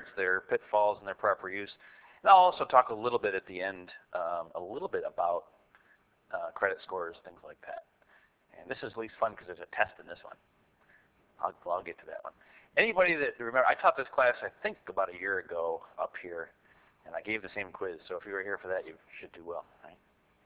cards, their pitfalls, and their proper use. And I'll also talk a little bit at the end, a little bit about credit scores, things like that. And this is least fun because there's a test in this one. I'll get to that one. Anybody that remember, I taught this class I think about a year ago up here, and I gave the same quiz. So if you were here for that, you should do well. Right?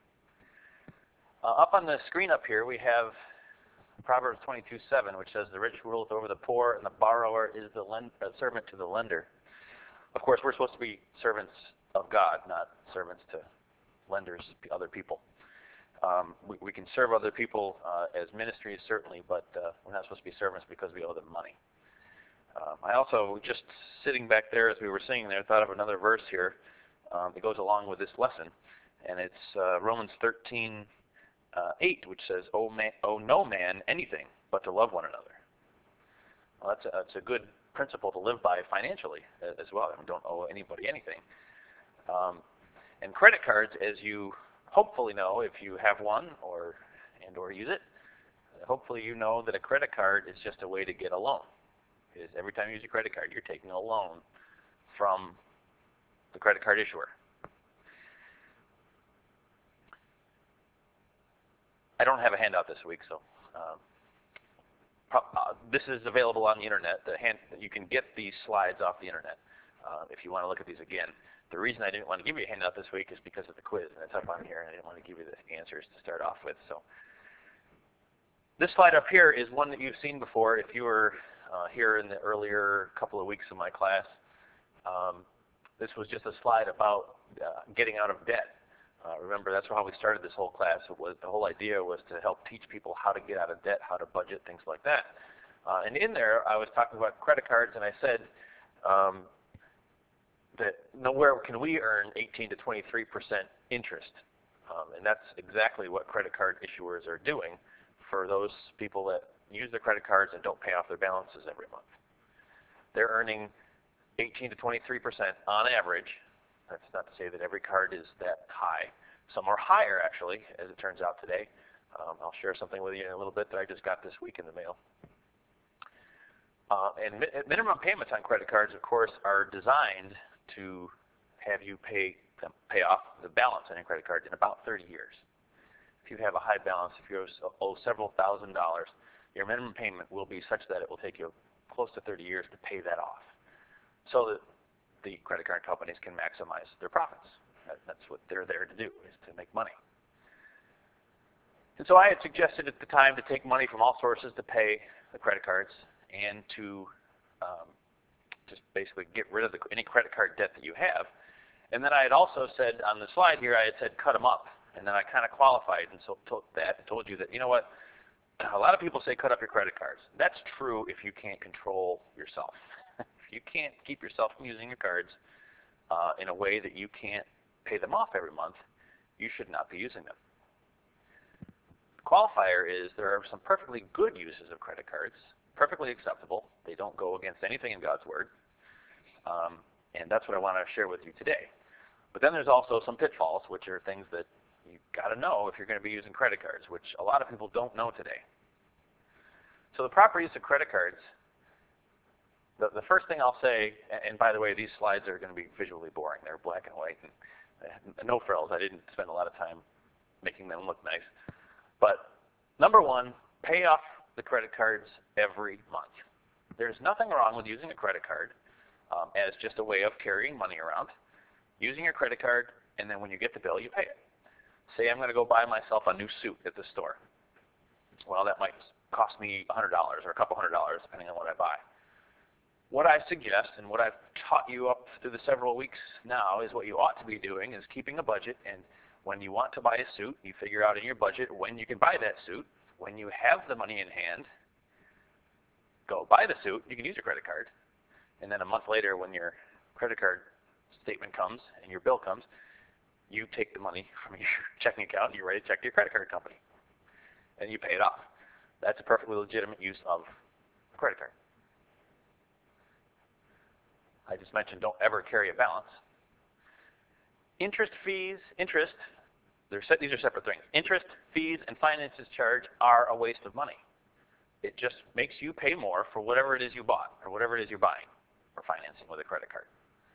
Up on the screen up here, we have Proverbs 22:7, which says, "The rich ruleth over the poor, and the borrower is the servant to the lender." Of course, we're supposed to be servants of God, not servants to lenders, other people. We can serve other people as ministries, certainly, but we're not supposed to be servants because we owe them money. I also, just sitting back there as we were singing there, thought of another verse here that goes along with this lesson, and it's Romans 13:8, which says, "Owe no man anything but to love one another." Well, that's a good principle to live by financially as well. I mean, don't owe anybody anything. And credit cards, as you hopefully know if you have one or use it, hopefully you know that a credit card is just a way to get a loan. Because every time you use a credit card, you're taking a loan from the credit card issuer. I don't have a handout this week, so this is available on the internet. You can get these slides off the internet if you want to look at these again. The reason I didn't want to give you a handout this week is because of the quiz, and it's up on here, and I didn't want to give you the answers to start off with. So this slide up here is one that you've seen before. If you were here in the earlier couple of weeks of my class, this was just a slide about getting out of debt. Remember, that's how we started this whole class. The whole idea was to help teach people how to get out of debt, how to budget, things like that. And in there, I was talking about credit cards, and I said that nowhere can we earn 18 to 23% interest. And that's exactly what credit card issuers are doing for those people that use their credit cards and don't pay off their balances every month. They're earning 18 to 23% on average. That's not to say that every card is that high. Some are higher, actually, as it turns out today. I'll share something with you in a little bit that I just got this week in the mail. And minimum payments on credit cards, of course, are designed to have you pay off the balance on your credit card in about 30 years. If you have a high balance, if you owe several $1,000s, your minimum payment will be such that it will take you close to 30 years to pay that off, so that the credit card companies can maximize their profits. That's what they're there to do, is to make money. And so I had suggested at the time to take money from all sources to pay the credit cards and to just basically get rid of any credit card debt that you have. And then I had also said on the slide here, I had said cut them up. And then I kind of qualified and so told you that, you know what, a lot of people say cut up your credit cards. That's true if you can't control yourself. If you can't keep yourself from using your cards in a way that you can't pay them off every month, you should not be using them. The qualifier is there are some perfectly good uses of credit cards, perfectly acceptable. They don't go against anything in God's Word. And that's what I want to share with you today. But then there's also some pitfalls, which are things that you've got to know if you're going to be using credit cards, which a lot of people don't know today. So the proper use of credit cards, the first thing I'll say, and by the way, these slides are going to be visually boring. They're black and white and no frills. I didn't spend a lot of time making them look nice. But number one, pay off the credit cards every month. There's nothing wrong with using a credit card as just a way of carrying money around, using your credit card, and then when you get the bill, you pay it. Say I'm going to go buy myself a new suit at the store. Well, that might cost me $100 or a couple $100, depending on what I buy. What I suggest, and what I've taught you up through the several weeks now, is what you ought to be doing is keeping a budget, and when you want to buy a suit, you figure out in your budget when you can buy that suit. When you have the money in hand, go buy the suit. You can use your credit card. And then a month later, when your credit card statement comes and your bill comes, you take the money from your checking account and you're ready to check to your credit card company. And you pay it off. That's a perfectly legitimate use of a credit card. I just mentioned don't ever carry a balance. Interest fees, these are separate things. Interest, fees, and finances charged are a waste of money. It just makes you pay more for whatever it is you bought or whatever it is you're buying. or financing with a credit card.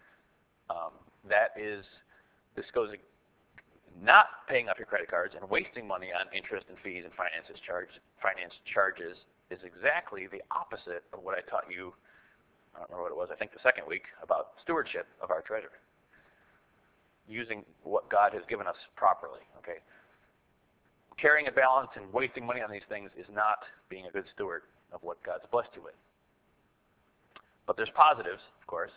This goes not paying off your credit cards and wasting money on interest and fees and finance charges is exactly the opposite of what I taught you. I don't remember what it was. I think the second week about stewardship of our treasure, using what God has given us properly. Okay, carrying a balance and wasting money on these things is not being a good steward of what God's blessed you with. But there's positives, of course.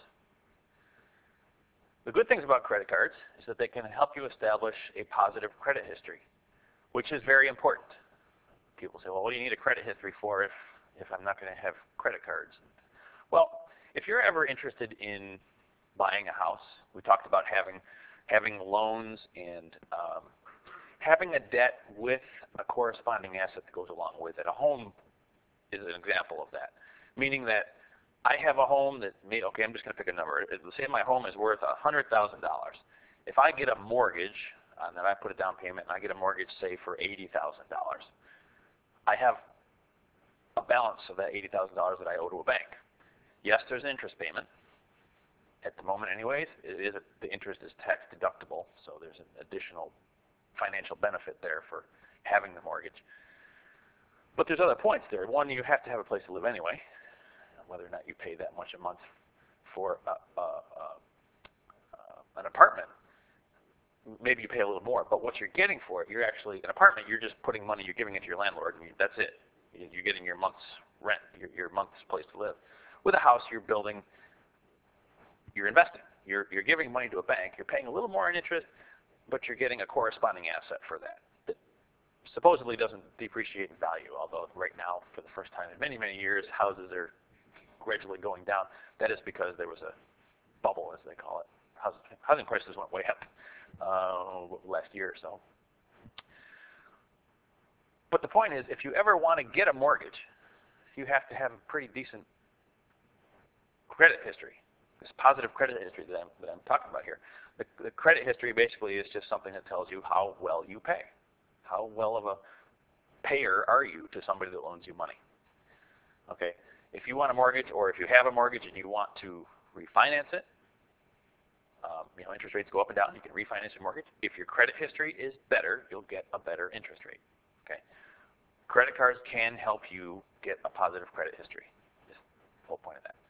The good things about credit cards is that they can help you establish a positive credit history, which is very important. People say, well, what do you need a credit history for if I'm not going to have credit cards? Well, if you're ever interested in buying a house, we talked about having loans and having a debt with a corresponding asset that goes along with it. A home is an example of that, meaning that I have a home that okay, I'm just going to pick a number. Let's say my home is worth $100,000. If I get a mortgage, and then I put a down payment, and I get a mortgage, say, for $80,000, I have a balance of that $80,000 that I owe to a bank. Yes, there's an interest payment. At the moment, anyways, the interest is tax deductible, so there's an additional financial benefit there for having the mortgage. But there's other points there. One, you have to have a place to live anyway. Whether or not you pay that much a month for an apartment, maybe you pay a little more. But what you're getting for it, you're actually an apartment. You're just putting money. You're giving it to your landlord, and that's it. You're getting your month's rent, your month's place to live. With a house, you're building. You're investing. You're giving money to a bank. You're paying a little more in interest, but you're getting a corresponding asset for that. That supposedly doesn't depreciate in value, although right now, for the first time in many, many years, houses are gradually going down. That is because there was a bubble, as they call it. Housing prices went way up last year or so. But the point is, if you ever want to get a mortgage, you have to have a pretty decent credit history, this positive credit history that I'm talking about here. The credit history basically is just something that tells you how well you pay. How well of a payer are you to somebody that loans you money? Okay. If you want a mortgage, or if you have a mortgage and you want to refinance it, interest rates go up and down. You can refinance your mortgage. If your credit history is better, you'll get a better interest rate. Okay, credit cards can help you get a positive credit history. Just the whole point of that.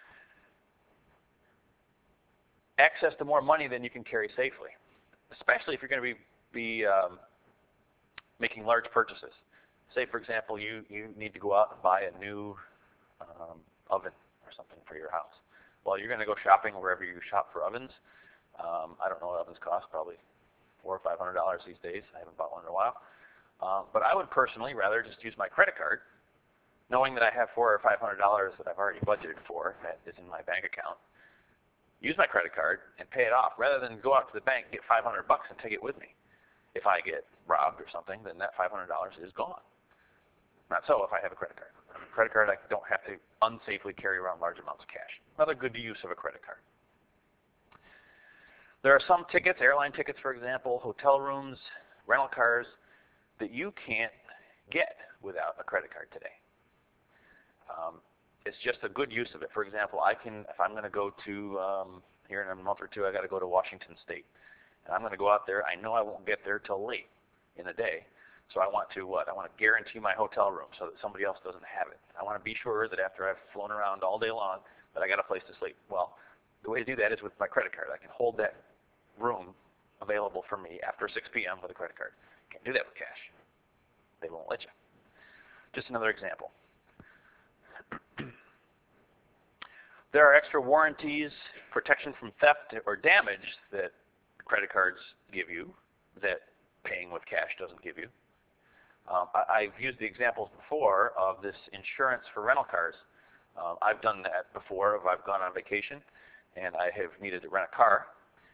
Access to more money than you can carry safely, especially if you're going to be making large purchases. Say, for example, you need to go out and buy a new oven or something for your house. Well, you're going to go shopping wherever you shop for ovens. I don't know what ovens cost, probably $400 or $500 these days. I haven't bought one in a while. But I would personally rather just use my credit card, knowing that I have $400 or $500 that I've already budgeted for that is in my bank account. Use my credit card and pay it off, rather than go out to the bank, get $500 and take it with me. If I get robbed or something, then that $500 is gone. Not so if I have a credit card. A credit card, I don't have to unsafely carry around large amounts of cash. Another good use of a credit card. There are some tickets, airline tickets, for example, hotel rooms, rental cars, that you can't get without a credit card today. It's just a good use of it. For example, if I'm going to go to, here in a month or two, I got to go to Washington State. And I'm going to go out there. I know I won't get there till late in the day. So I want to what? I want to guarantee my hotel room so that somebody else doesn't have it. I want to be sure that after I've flown around all day long that I got a place to sleep. Well, the way to do that is with my credit card. I can hold that room available for me after 6 p.m. with a credit card. Can't do that with cash. They won't let you. Just another example. There are extra warranties, protection from theft or damage that credit cards give you that paying with cash doesn't give you. I've used the examples before of this insurance for rental cars. I've done that before. I've gone on vacation and I have needed to rent a car.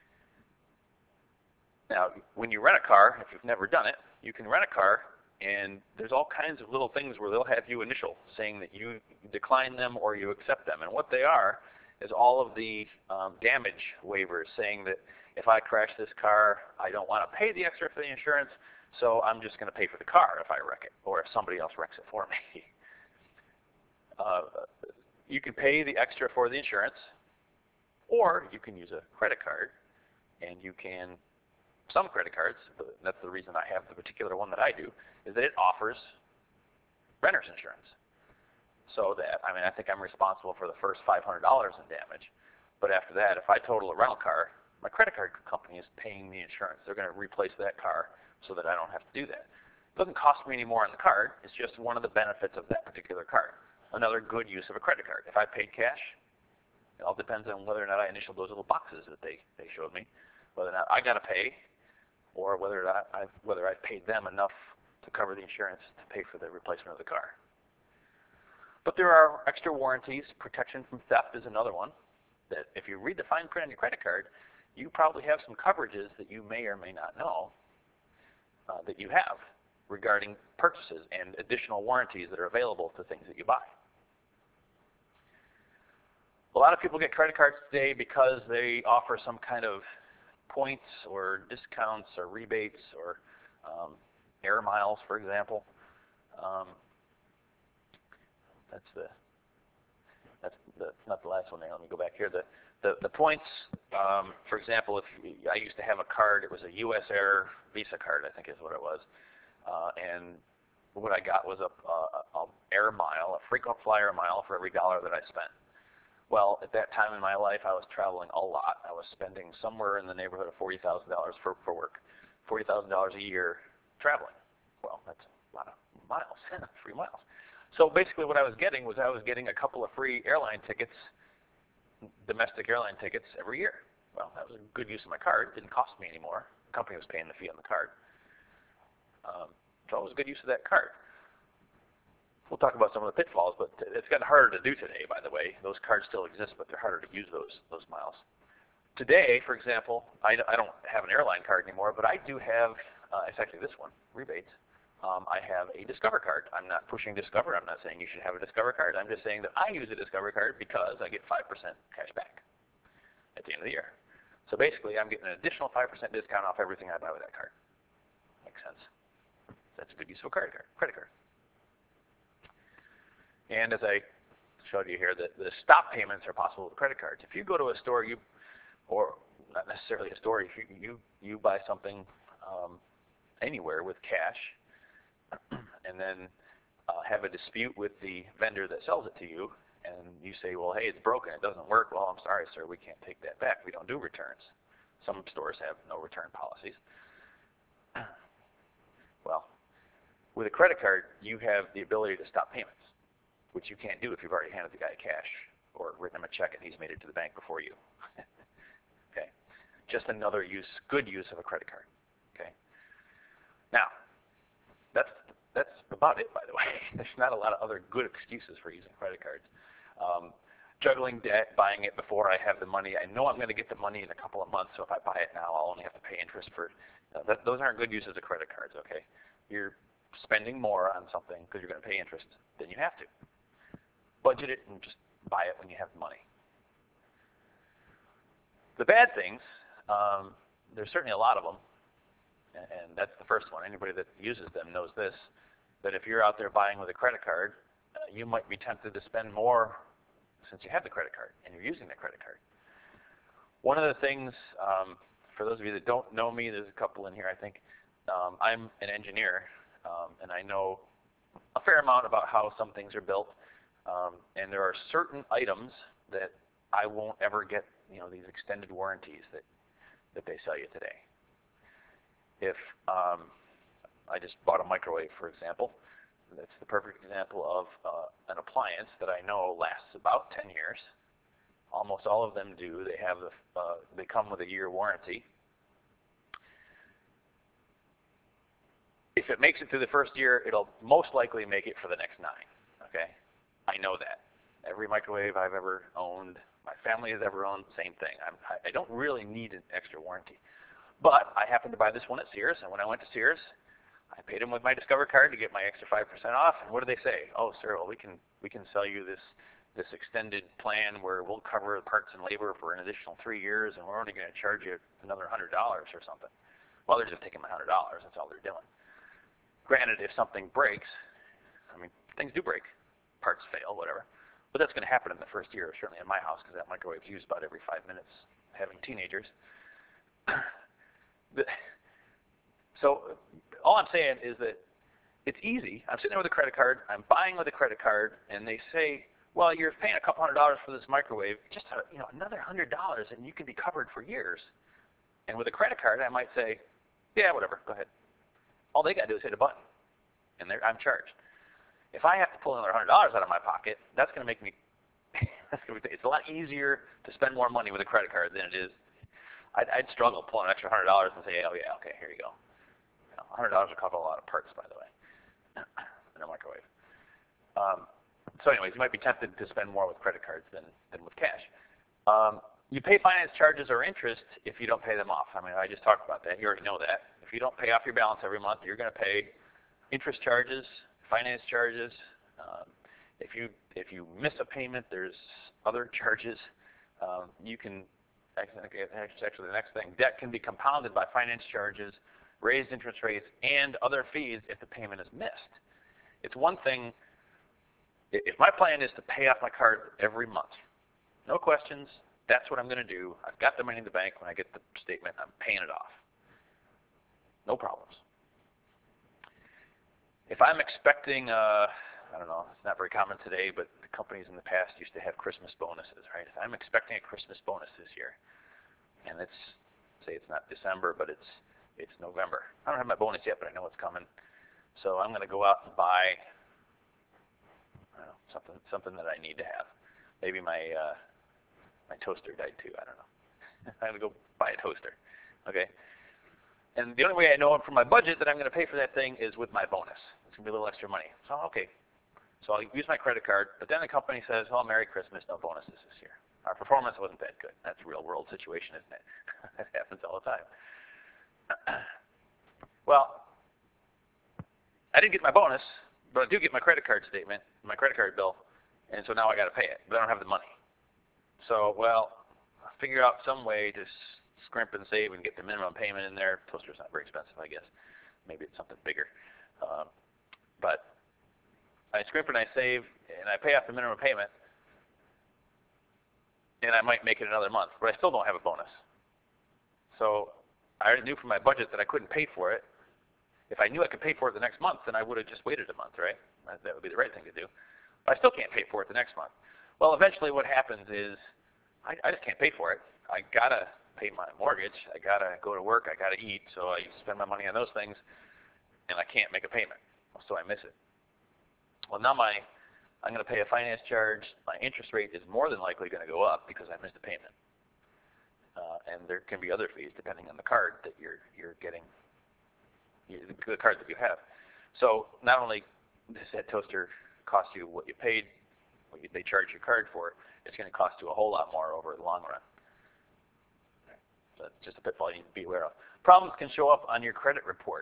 Now, when you rent a car, if you've never done it, you can rent a car and there's all kinds of little things where they'll have you initial saying that you decline them or you accept them. And what they are is all of the damage waivers saying that if I crash this car, I don't want to pay the extra for the insurance, so I'm just going to pay for the car if I wreck it or if somebody else wrecks it for me. you can pay the extra for the insurance, or you can use a credit card, and you can, some credit cards, that's the reason I have the particular one that I do, is that it offers renter's insurance. So that, I mean, I think I'm responsible for the first $500 in damage, but after that, if I total a rental car, my credit card company is paying the insurance. They're going to replace that car so that I don't have to do that. It doesn't cost me any more on the card. It's just one of the benefits of that particular card. Another good use of a credit card. If I paid cash, it all depends on whether or not I initialed those little boxes that they showed me, whether or not I got to pay, or whether I paid them enough to cover the insurance to pay for the replacement of the car. But there are extra warranties. Protection from theft is another one. That if you read the fine print on your credit card, you probably have some coverages that you may or may not know that you have regarding purchases and additional warranties that are available to things that you buy. A lot of people get credit cards today because they offer some kind of points or discounts or rebates or air miles, for example. That's not the last one there. Let me go back here. The points, for example, if I used to have a card, it was a U.S. Air Visa card, I think is what it was, and what I got was a air mile, a frequent flyer mile for every dollar that I spent. Well, at that time in my life, I was traveling a lot. I was spending somewhere in the neighborhood of $40,000 for work, $40,000 a year traveling. Well, that's a lot of miles, free miles. So basically what I was getting was I was getting a couple of free airline tickets, domestic airline tickets every year. Well, that was a good use of my card. It didn't cost me any more. The company was paying the fee on the card. So it was a good use of that card. We'll talk about some of the pitfalls, but it's gotten harder to do today, by the way. Those cards still exist, but they're harder to use those miles. Today, for example, I don't have an airline card anymore, but I do have, it's actually this one, rebates. I have a Discover card. I'm not pushing Discover. I'm not saying you should have a Discover card. I'm just saying that I use a Discover card because I get 5% cash back at the end of the year. So basically, I'm getting an additional 5% discount off everything I buy with that card. Makes sense. That's a good use of a credit card. And as I showed you here, the stop payments are possible with credit cards. If you go to a store, or not necessarily a store, if you buy something anywhere with cash, and then have a dispute with the vendor that sells it to you, and you say, well, hey, it's broken, it doesn't work. Well, I'm sorry, sir, we can't take that back. We don't do returns. Some stores have no return policies. Well, with a credit card, you have the ability to stop payments, which you can't do if you've already handed the guy cash or written him a check and he's made it to the bank before you. Okay, just another good use of a credit card. Okay, now that's about it, by the way. There's not a lot of other good excuses for using credit cards. Juggling debt, buying it before I have the money. I know I'm going to get the money in a couple of months, so if I buy it now, I'll only have to pay interest for. Those aren't good uses of credit cards. Okay, you're spending more on something because you're going to pay interest than you have to. Budget it and just buy it when you have the money. The bad things, there's certainly a lot of them, and that's the first one. Anybody that uses them knows this, that if you're out there buying with a credit card, you might be tempted to spend more since you have the credit card and you're using the credit card. One of the things, for those of you that don't know me, there's a couple in here, I think. I'm an engineer, and I know a fair amount about how some things are built. And there are certain items that I won't ever get, these extended warranties that they sell you today. If I just bought a microwave, for example, that's the perfect example of an appliance that I know lasts about 10 years. Almost all of them do. They come with a year warranty. If it makes it through the first year, it'll most likely make it for the next 9. Okay, I know that. Every microwave I've ever owned, my family has ever owned, same thing. I don't really need an extra warranty. But I happened to buy this one at Sears, and when I went to Sears, I paid them with my Discover card to get my extra 5% off. And what do they say? Oh, sir, well, we can sell you this extended plan where we'll cover the parts and labor for an additional 3 years, and we're only going to charge you another $100 or something. Well, they're just taking my $100. That's all they're doing. Granted, if something breaks, I mean, things do break. Parts fail, whatever. But that's going to happen in the first year, certainly in my house, because that microwave is used about every 5 minutes having teenagers. So all I'm saying is that it's easy. I'm sitting there with a credit card. I'm buying with a credit card, and they say, well, you're paying a couple $100 for this microwave, just another $100, and you can be covered for years. And with a credit card, I might say, yeah, whatever, go ahead. All they got to do is hit a button, and I'm charged. If I have to pull another $100 out of my pocket, that's going to make me. It's a lot easier to spend more money with a credit card than it is. I'd struggle pulling an extra $100 and say, oh yeah, okay, here you go. $100 will cover a lot of parts, by the way, in a microwave. So anyways, you might be tempted to spend more with credit cards than with cash. You pay finance charges or interest if you don't pay them off. I mean, I just talked about that. You already know that. If you don't pay off your balance every month, you're going to pay interest charges, finance charges. If you miss a payment, there's other charges. You can actually the next thing. Debt can be compounded by finance charges, raised interest rates, and other fees if the payment is missed. It's one thing. If my plan is to pay off my card every month, no questions, that's what I'm going to do. I've got the money in the bank. When I get the statement, I'm paying it off. No problems. If I'm expecting, I don't know, it's not very common today, but the companies in the past used to have Christmas bonuses, right? If I'm expecting a Christmas bonus this year, and say it's not December, but it's November. I don't have my bonus yet, but I know it's coming. So I'm going to go out and buy something that I need to have. Maybe my toaster died too. I don't know. I'm going to go buy a toaster. Okay. And the only way I know from my budget that I'm going to pay for that thing is with my bonus. It's going to be a little extra money. So okay. So I'll use my credit card, but then the company says, "Oh, Merry Christmas, no bonuses this year. Our performance wasn't that good." That's a real world situation, isn't it? That happens all the time. Well, I didn't get my bonus, but I do get my credit card statement, my credit card bill, and so now I got to pay it, but I don't have the money. So, well, I'll figure out some way to scrimp and save and get the minimum payment in there. Toaster's not very expensive, I guess. Maybe it's something bigger. But I scrimp and I save, and I pay off the minimum payment, and I might make it another month, but I still don't have a bonus. So I already knew from my budget that I couldn't pay for it. If I knew I could pay for it the next month, then I would have just waited a month, right? That would be the right thing to do. But I still can't pay for it the next month. Well, eventually what happens is I just can't pay for it. I got to pay my mortgage. I got to go to work. I got to eat. So I spend my money on those things, and I can't make a payment. So I miss it. Well, now I'm going to pay a finance charge. My interest rate is more than likely going to go up because I missed a payment. And there can be other fees depending on the card that you're getting, the card that you have. So not only does that toaster cost you what you paid, they charge your card for, it's going to cost you a whole lot more over the long run. So that's just a pitfall you need to be aware of. Problems can show up on your credit report.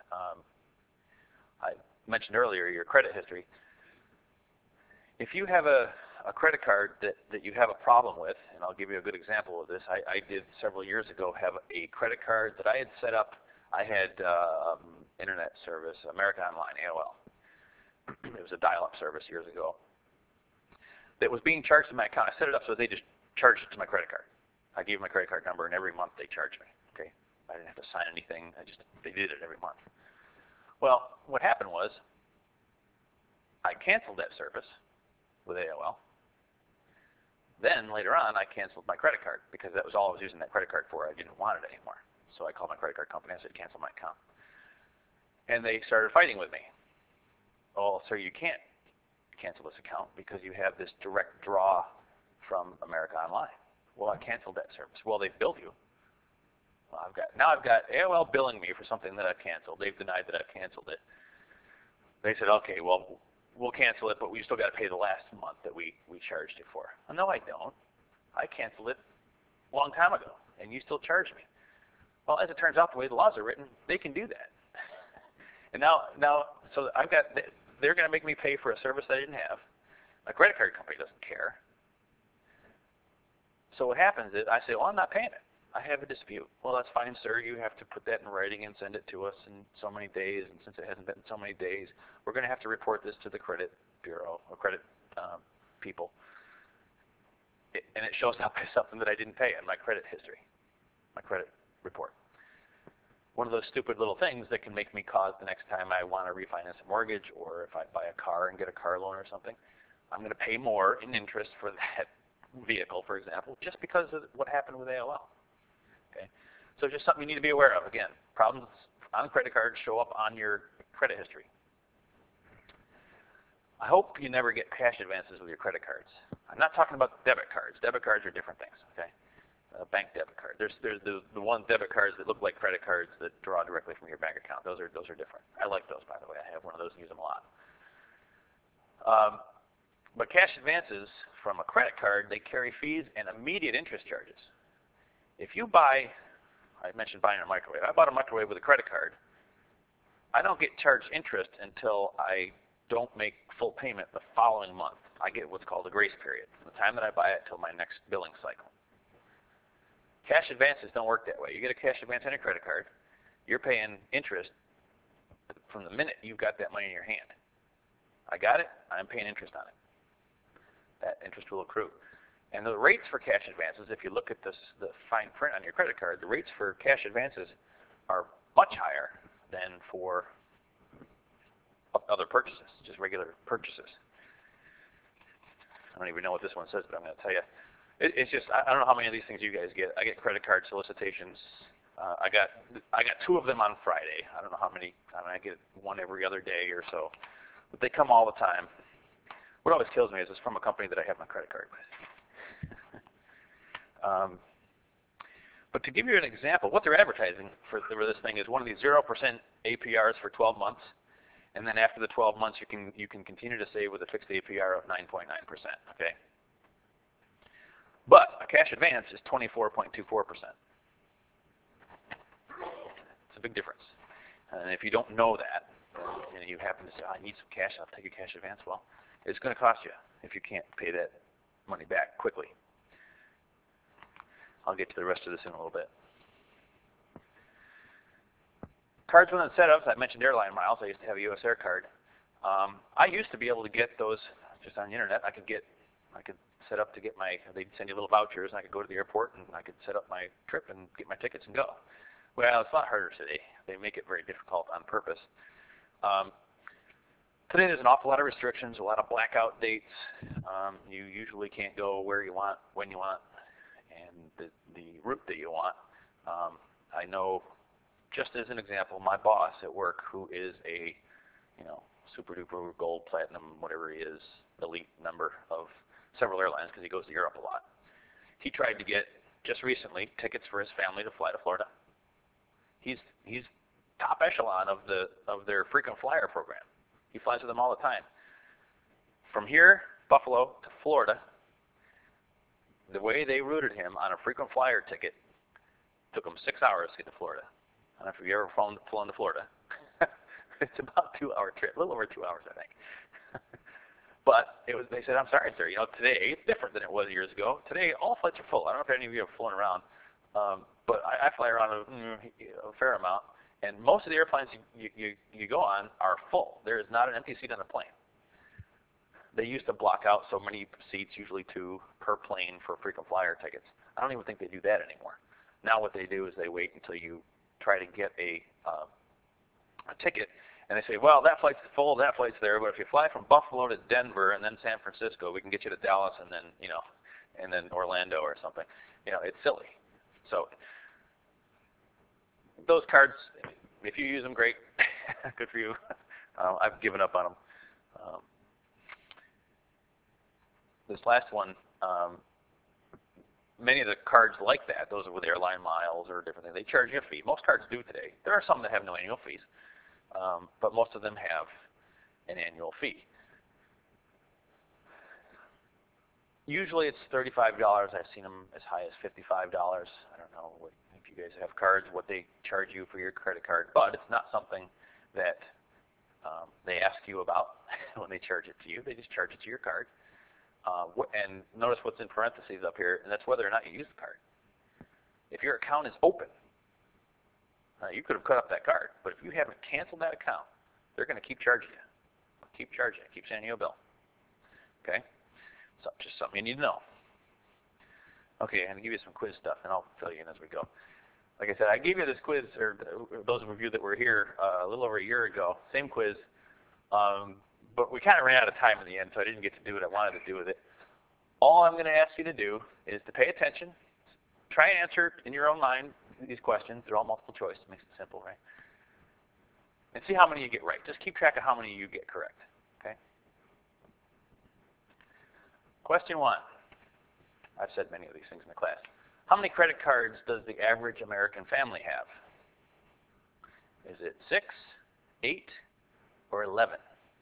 I mentioned earlier your credit history. If you have a credit card that you have a problem with, and I'll give you a good example of this. I did several years ago have a credit card that I had set up. I had internet service, America Online, AOL. It was a dial-up service years ago that was being charged to my account. I set it up so they just charged it to my credit card. I gave my credit card number, and every month they charged me. Okay, I didn't have to sign anything. They did it every month. Well, what happened was I canceled that service with AOL. Then later on, I canceled my credit card because that was all I was using that credit card for. I didn't want it anymore. So I called my credit card company. I said, cancel my account. And they started fighting with me. Oh, sir, you can't cancel this account because you have this direct draw from America Online. Well, I canceled that service. Well, they've billed you. Well, I've got AOL billing me for something that I've canceled. They've denied that I've canceled it. They said, okay, well, we'll cancel it, but we still got to pay the last month that we charged you for. Well, no, I don't. I canceled it a long time ago, and you still charge me. Well, as it turns out, the way the laws are written, they can do that. And now, so they're going to make me pay for a service that I didn't have. My credit card company doesn't care. So what happens is I say, well, I'm not paying it. I have a dispute. Well, that's fine, sir. You have to put that in writing and send it to us in so many days. And since it hasn't been so many days, we're going to have to report this to the credit bureau or credit people, and it shows up as something that I didn't pay on my credit history, my credit report. One of those stupid little things that can make me cause the next time I want to refinance a mortgage, or if I buy a car and get a car loan or something, I'm going to pay more in interest for that vehicle, for example, just because of what happened with AOL. Okay, so just something you need to be aware of. Again, problems on credit cards show up on your credit history. I hope you never get cash advances with your credit cards. I'm not talking about debit cards. Debit cards are different things. Okay, bank debit card. There's the one debit cards that look like credit cards that draw directly from your bank account. Those are different. I like those, by the way. I have one of those and use them a lot. But cash advances from a credit card, they carry fees and immediate interest charges. If you buy, I mentioned buying a microwave. I bought a microwave with a credit card. I don't get charged interest until I don't make full payment the following month. I get what's called a grace period, from the time that I buy it till my next billing cycle. Cash advances don't work that way. You get a cash advance on your credit card, you're paying interest from the minute you've got that money in your hand. I got it, I'm paying interest on it. That interest will accrue. And the rates for cash advances, if you look at the fine print on your credit card, the rates for cash advances are much higher than for other purchases, just regular purchases. I don't even know what this one says, but I'm going to tell you. It's just, I don't know how many of these things you guys get. I get credit card solicitations. I got 2 of them on Friday. I don't know how many. I get one every other day or so. But they come all the time. What always kills me is it's from a company that I have my credit card with. But to give you an example, what they're advertising for this thing is one of these 0% APRs for 12 months, and then after the 12 months you can continue to save with a fixed APR of 9.9%. Okay. But a cash advance is 24.24%. It's a big difference. And if you don't know that, and you happen to say, I need some cash, I'll take a cash advance. Well, it's going to cost you if you can't pay that money back quickly. I'll get to the rest of this in a little bit. Cards within setups, I mentioned airline miles. I used to have a US Air card. I used to be able to get those just on the internet. I could set up to get they'd send you little vouchers, and I could go to the airport and I could set up my trip and get my tickets and go. Well, it's a lot harder today. They make it very difficult on purpose. Today there's an awful lot of restrictions, a lot of blackout dates. You usually can't go where you want, when you want, and the route that you want. I know, just as an example, my boss at work, who is a super duper gold, platinum, whatever he is, elite member of several airlines because he goes to Europe a lot. He tried to get, just recently, tickets for his family to fly to Florida. He's top echelon of their frequent flyer program. He flies with them all the time. From here, Buffalo, to Florida, the way they routed him on a frequent flyer ticket took him 6 hours to get to Florida. I don't know if you've ever flown to Florida. It's about a 2-hour trip, a little over 2 hours, I think. But they said, I'm sorry, sir. Today it's different than it was years ago. Today all flights are full. I don't know if any of you have flown around, but I fly around a fair amount, and most of the airplanes you go on are full. There is not an empty seat on the plane. They used to block out so many seats, usually 2 per plane, for frequent flyer tickets. I don't even think they do that anymore. Now what they do is they wait until you try to get a ticket, and they say, well, that flight's full, that flight's there, but if you fly from Buffalo to Denver and then San Francisco, we can get you to Dallas and then and then Orlando or something. It's silly. So those cards, if you use them, great, good for you. I've given up on them. This last one, many of the cards like that, those are with airline miles or different things, they charge you a fee. Most cards do today. There are some that have no annual fees, but most of them have an annual fee. Usually it's $35. I've seen them as high as $55. I don't know if you guys have cards, what they charge you for your credit card, but it's not something that they ask you about when they charge it to you. They just charge it to your card. And notice what's in parentheses up here, and that's whether or not you use the card. If your account is open, you could have cut up that card, but if you haven't canceled that account, they're going to keep charging you. Keep charging you. Keep sending you a bill. Okay? So just something you need to know. Okay, I'm going to give you some quiz stuff, and I'll fill you in as we go. Like I said, I gave you this quiz, or those of you that were here a little over a year ago, same quiz, but we kind of ran out of time in the end, so I didn't get to do what I wanted to do with it. All I'm going to ask you to do is to pay attention, try and answer in your own mind these questions. They're all multiple choice. It makes it simple, right? And see how many you get right. Just keep track of how many you get correct. Okay? Question 1. I've said many of these things in the class. How many credit cards does the average American family have? Is it 6, 8, or 11?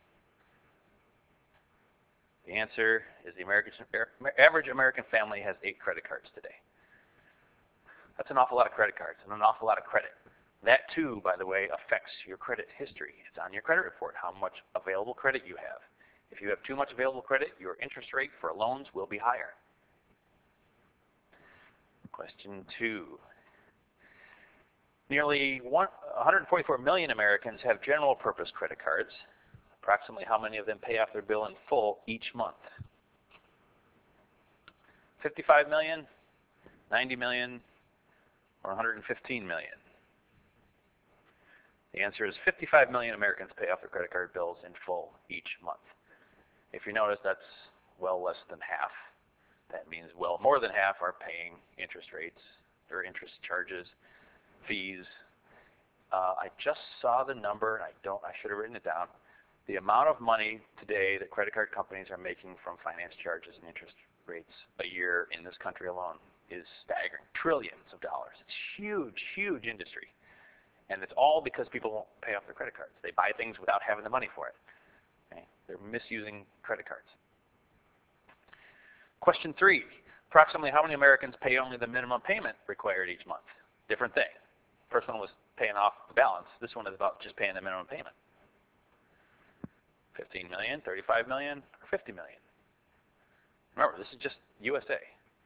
The answer is the average American family has 8 credit cards today. That's an awful lot of credit cards and an awful lot of credit. That too, by the way, affects your credit history. It's on your credit report how much available credit you have. If you have too much available credit, your interest rate for loans will be higher. Question 2. Nearly 144 million Americans have general purpose credit cards. Approximately how many of them pay off their bill in full each month? 55 million, 90 million, or 115 million? The answer is 55 million Americans pay off their credit card bills in full each month. If you notice, that's well less than half. That means well more than half are paying interest rates or interest charges, fees. I just saw the number, and I should have written it down. The amount of money today that credit card companies are making from finance charges and interest rates a year in this country alone is staggering. Trillions of dollars. It's huge, huge industry. And it's all because people won't pay off their credit cards. They buy things without having the money for it. Okay? They're misusing credit cards. Question 3. Approximately how many Americans pay only the minimum payment required each month? Different thing. First one was paying off the balance. This one is about just paying the minimum payment. 15 million, 35 million, or 50 million. Remember, this is just USA.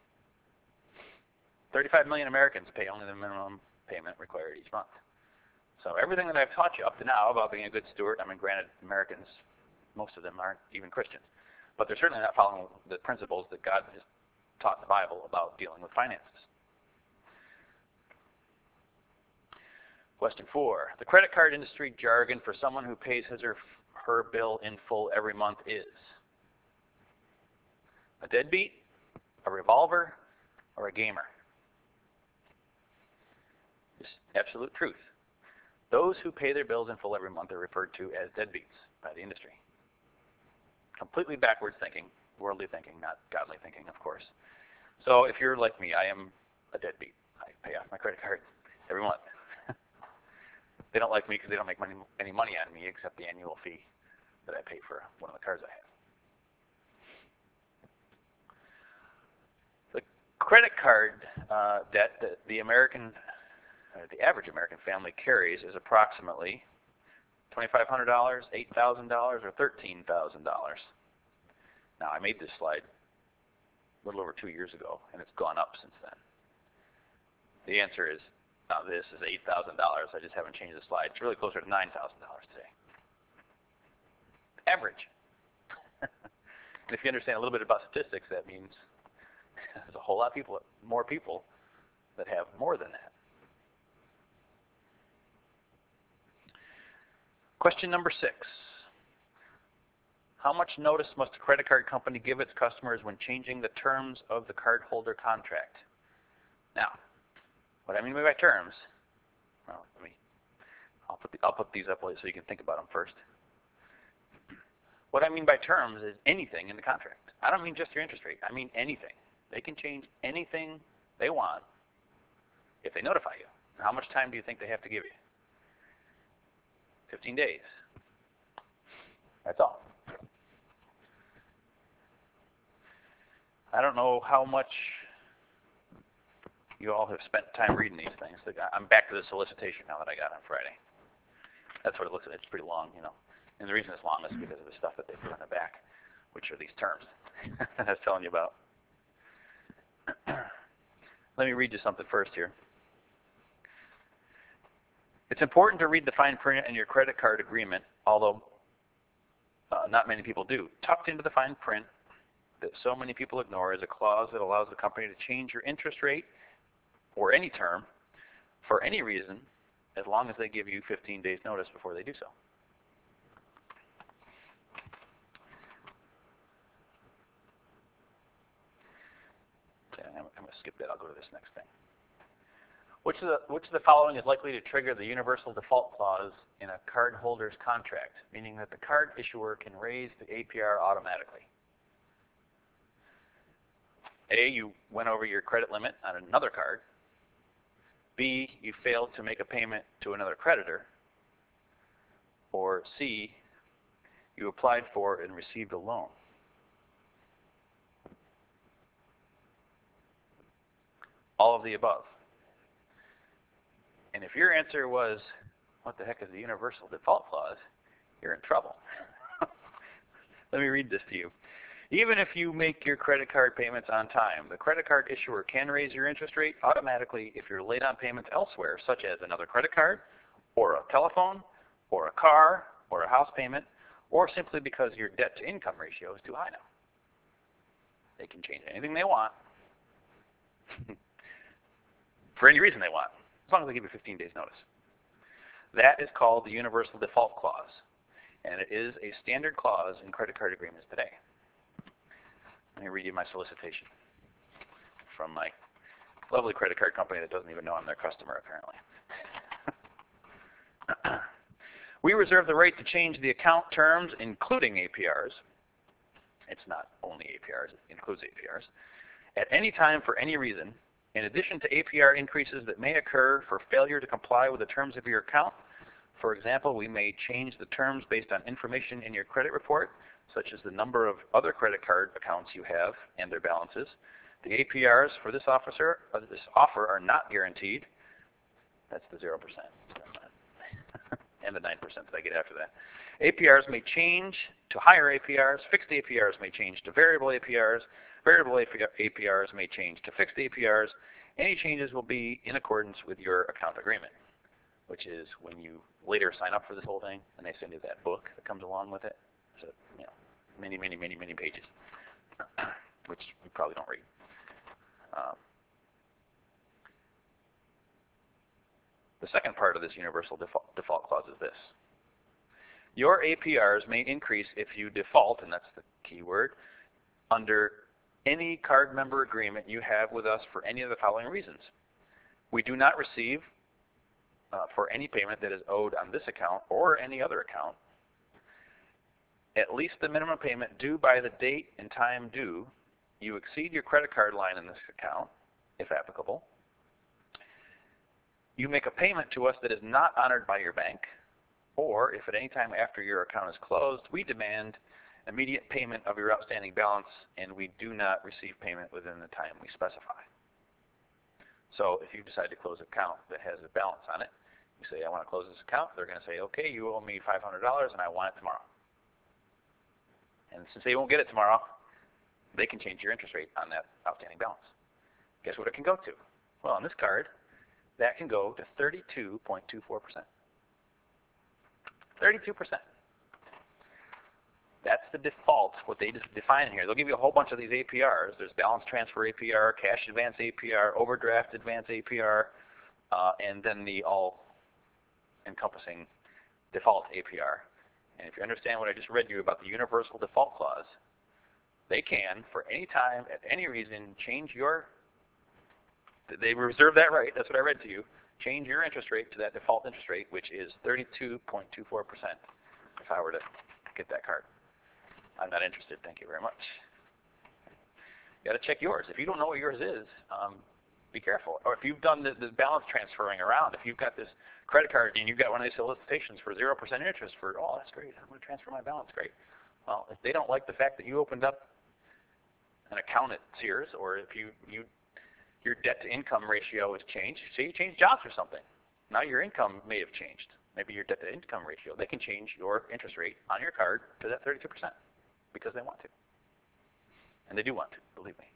35 million Americans pay only the minimum payment required each month. So everything that I've taught you up to now about being a good steward, I mean, granted, Americans, most of them aren't even Christians, but they're certainly not following the principles that God has taught in the Bible about dealing with finances. Question 4. The credit card industry jargon for someone who pays his or her bill in full every month is a deadbeat, a revolver, or a gamer? It's absolute truth. Those who pay their bills in full every month are referred to as deadbeats by the industry. Completely backwards thinking, worldly thinking, not godly thinking, of course. So if you're like me, I am a deadbeat. I pay off my credit card every month. They don't like me because they don't make any money on me except the annual fee that I pay for one of the cards I have. The credit card debt that the average American family carries is approximately $2,500, $8,000, or $13,000. Now, I made this slide a little over 2 years ago, and it's gone up since then. The answer is, this is $8,000. I just haven't changed the slide. It's really closer to $9,000 today. Average. And if you understand a little bit about statistics, that means there's a whole lot of more people that have more than that. Question number 6. How much notice must a credit card company give its customers when changing the terms of the cardholder contract? Now, what I mean by terms, well, I'll put these up so you can think about them first. What I mean by terms is anything in the contract. I don't mean just your interest rate. I mean anything. They can change anything they want if they notify you. How much time do you think they have to give you? 15 days. That's all. I don't know how much you all have spent time reading these things. I'm back to the solicitation now that I got on Friday. That's what it looks like. It's pretty long, you know. And the reason it's long is because of the stuff that they put on the back, which are these terms that I was telling you about. Let me read you something first here. It's important to read the fine print in your credit card agreement, although not many people do. Tucked into the fine print that so many people ignore is a clause that allows the company to change your interest rate or any term for any reason as long as they give you 15 days notice before they do so. Okay, I'm going to skip that. I'll go to this next thing. Which of the following is likely to trigger the universal default clause in a cardholder's contract, meaning that the card issuer can raise the APR automatically? A, you went over your credit limit on another card. B, you failed to make a payment to another creditor. Or C, you applied for and received a loan. All of the above. And if your answer was, what the heck is the universal default clause, you're in trouble. Let me read this to you. Even if you make your credit card payments on time, the credit card issuer can raise your interest rate automatically if you're late on payments elsewhere, such as another credit card, or a telephone, or a car, or a house payment, or simply because your debt-to-income ratio is too high now. They can change anything they want for any reason they want, as long as they give you 15 days notice. That is called the universal default clause, and it is a standard clause in credit card agreements today. Let me read you my solicitation from my lovely credit card company that doesn't even know I'm their customer, apparently. We reserve the right to change the account terms, including APRs. It's not only APRs, it includes APRs. At any time for any reason, in addition to APR increases that may occur for failure to comply with the terms of your account. For example, we may change the terms based on information in your credit report, such as the number of other credit card accounts you have and their balances. The APRs for this offer are not guaranteed. That's the 0%. And the 9% that I get after that. APRs may change to higher APRs. Fixed APRs may change to variable APRs. Variable APRs may change to fixed APRs. Any changes will be in accordance with your account agreement, which is when you later sign up for this whole thing and they send you that book that comes along with it. So, many pages, which you probably don't read. The second part of this universal default clause is this. Your APRs may increase if you default, and that's the key word, under any card member agreement you have with us for any of the following reasons. We do not receive for any payment that is owed on this account or any other account at least the minimum payment due by the date and time due. You exceed your credit card line in this account, if applicable. You make a payment to us that is not honored by your bank, or if at any time after your account is closed, we demand immediate payment of your outstanding balance and we do not receive payment within the time we specify. So if you decide to close an account that has a balance on it, you say, I want to close this account, they're going to say, okay, you owe me $500 and I want it tomorrow. And since they won't get it tomorrow, they can change your interest rate on that outstanding balance. Guess what it can go to? Well, on this card, that can go to 32.24%. 32%. That's the default, what they just define here. They'll give you a whole bunch of these APRs. There's balance transfer APR, cash advance APR, overdraft advance APR, and then the all-encompassing default APR. And if you understand what I just read you about the universal default clause, they can, for any time, at any reason, they reserve that right, that's what I read to you, change your interest rate to that default interest rate, which is 32.24% if I were to get that card. I'm not interested, thank you very much. You got to check yours. If you don't know what yours is, be careful. Or if you've done the balance transferring around, if you've got this credit card and you've got one of these solicitations for 0% interest for, oh, that's great, I'm going to transfer my balance, great. Well, if they don't like the fact that you opened up an account at Sears, or if your debt-to-income ratio has changed, say you changed jobs or something, now your income may have changed. Maybe your debt-to-income ratio. They can change your interest rate on your card to that 32% because they want to. And they do want to, believe me.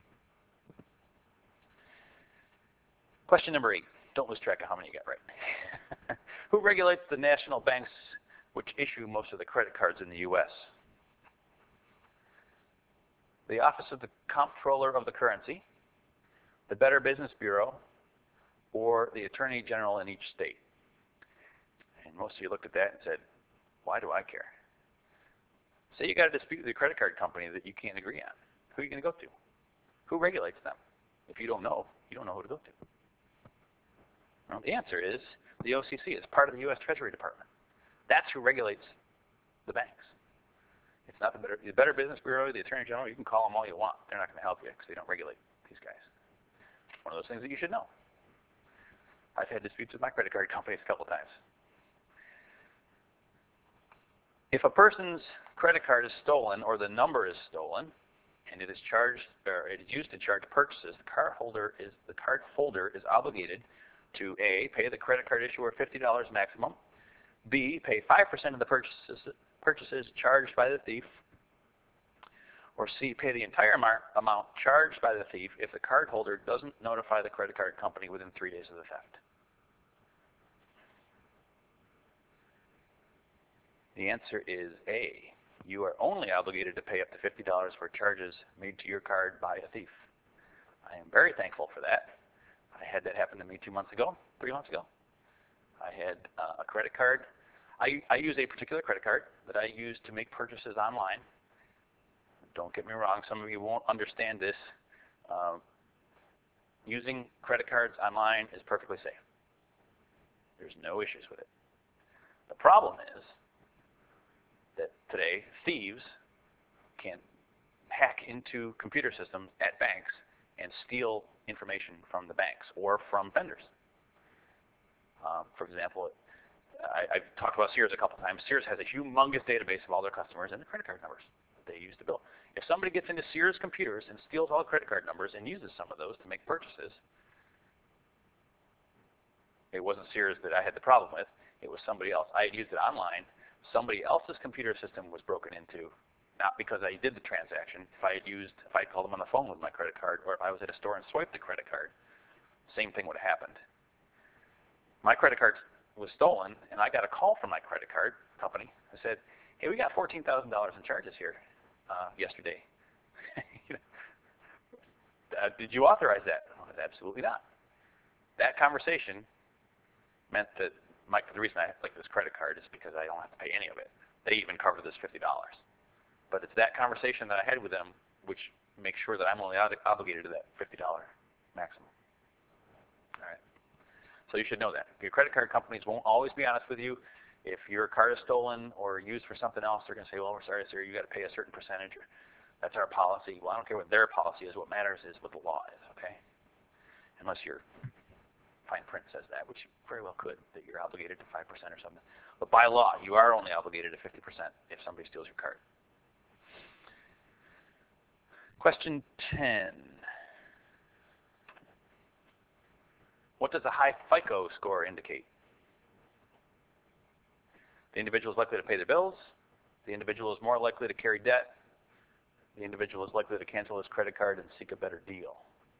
Question number 8. Don't lose track of how many you got right. Who regulates the national banks which issue most of the credit cards in the U.S.? the Office of the Comptroller of the Currency, the Better Business Bureau, or the Attorney General in each state. And most of you looked at that and said, why do I care? Say you got a dispute with your credit card company that you can't agree on. Who are you going to go to? Who regulates them? If you don't know, you don't know who to go to. Well, the answer is the OCC. It's part of the U.S. Treasury Department. That's who regulates the banks. It's not the Better Business Bureau, the Attorney General. You can call them all you want. They're not going to help you because they don't regulate these guys. It's one of those things that you should know. I've had disputes with my credit card companies a couple times. If a person's credit card is stolen or the number is stolen, and it is charged or it is used to charge purchases, the card holder is obligated to A, pay the credit card issuer $50 maximum, B, pay 5% of the purchases charged by the thief, or C, pay the entire amount charged by the thief if the card holder doesn't notify the credit card company within 3 days of the theft. The answer is A. You are only obligated to pay up to $50 for charges made to your card by a thief. I am very thankful for that. I had that happen to me 3 months ago. I had a credit card. I use a particular credit card that I use to make purchases online. Don't get me wrong, some of you won't understand this. Using credit cards online is perfectly safe. There's no issues with it. The problem is that today thieves can hack into computer systems at banks and steal information from the banks or from vendors. For example, I've talked about Sears a couple times. Sears has a humongous database of all their customers and the credit card numbers that they use to bill. If somebody gets into Sears computers and steals all the credit card numbers and uses some of those to make purchases, it wasn't Sears that I had the problem with. It was somebody else. I had used it online. Somebody else's computer system was broken into, not because I did the transaction. If I had called them on the phone with my credit card, or if I was at a store and swiped the credit card, same thing would have happened. My credit card was stolen, and I got a call from my credit card company. I said, hey, we got $14,000 in charges here yesterday. Did you authorize that? I said, absolutely not. That conversation meant that the reason I like this credit card is because I don't have to pay any of it. They even cover this $50. But it's that conversation that I had with them which makes sure that I'm only obligated to that $50 maximum. All right. So you should know that. Your credit card companies won't always be honest with you. If your card is stolen or used for something else, they're going to say, well, we're sorry, sir, you got to pay a certain percentage. That's our policy. Well, I don't care what their policy is. What matters is what the law is, okay? Unless your fine print says that, which you very well could, that you're obligated to 5% or something. But by law, you are only obligated to 50% if somebody steals your card. Question 10. What does a high FICO score indicate? The individual is likely to pay their bills. The individual is more likely to carry debt. The individual is likely to cancel his credit card and seek a better deal.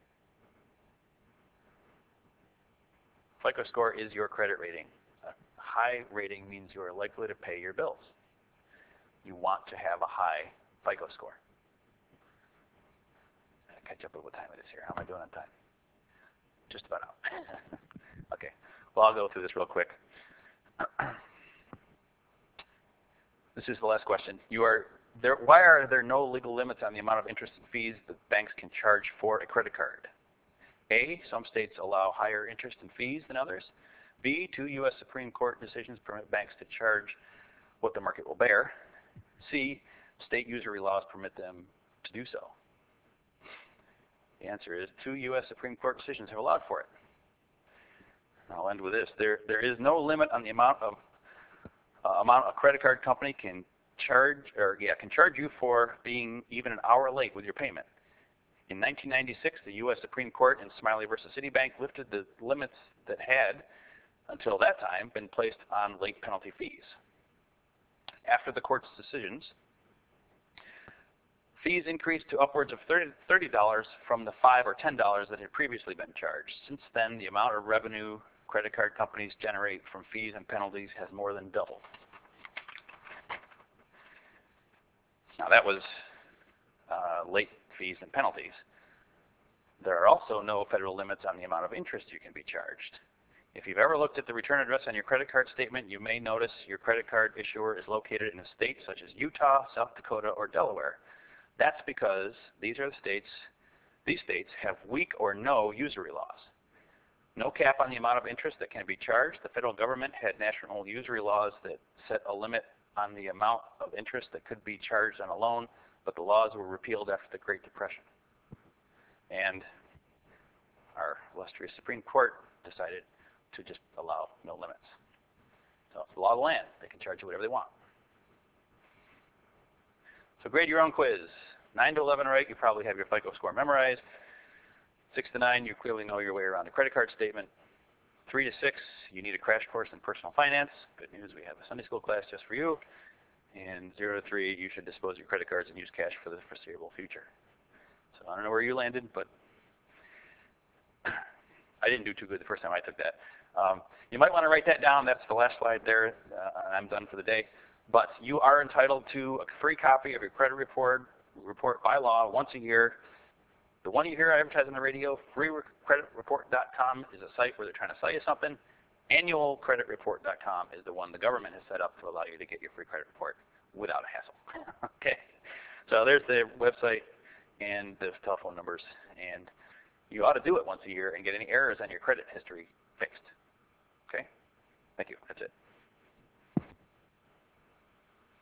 FICO score is your credit rating. A high rating means you are likely to pay your bills. You want to have a high FICO score. I'll catch up with what time it is here. How am I doing on time? Just about out. Okay. Well, I'll go through this real quick. This is the last question. Why are there no legal limits on the amount of interest and fees that banks can charge for a credit card? A, some states allow higher interest and fees than others. B, 2 U.S. Supreme Court decisions permit banks to charge what the market will bear. C, state usury laws permit them to do so. The answer is 2 U.S. Supreme Court decisions have allowed for it. I'll end with this. There is no limit on the amount a credit card company can charge you for being even an hour late with your payment. In 1996, the U.S. Supreme Court in Smiley versus Citibank lifted the limits that had, until that time, been placed on late penalty fees. After the court's decisions, fees increased to upwards of $30 from the $5 or $10 that had previously been charged. Since then, the amount of revenue credit card companies generate from fees and penalties has more than doubled. Now that was late fees and penalties. There are also no federal limits on the amount of interest you can be charged. If you've ever looked at the return address on your credit card statement, you may notice your credit card issuer is located in a state such as Utah, South Dakota, or Delaware. That's because these states have weak or no usury laws. No cap on the amount of interest that can be charged. The federal government had national usury laws that set a limit on the amount of interest that could be charged on a loan, but the laws were repealed after the Great Depression. And our illustrious Supreme Court decided to just allow no limits. So it's the law of the land. They can charge you whatever they want. So grade your own quiz. 9 to 11 right, you probably have your FICO score memorized. 6 to 9, you clearly know your way around a credit card statement. 3 to 6, you need a crash course in personal finance. Good news, we have a Sunday school class just for you. And 0 to 3, you should dispose of your credit cards and use cash for the foreseeable future. So I don't know where you landed, but I didn't do too good the first time I took that. You might want to write that down. That's the last slide there. I'm done for the day. But you are entitled to a free copy of your credit report by law once a year. The one you hear advertised on the radio, freecreditreport.com, is a site where they're trying to sell you something. Annualcreditreport.com is the one the government has set up to allow you to get your free credit report without a hassle. Okay. So there's the website and the telephone numbers. And you ought to do it once a year and get any errors on your credit history fixed. Okay? Thank you. That's it.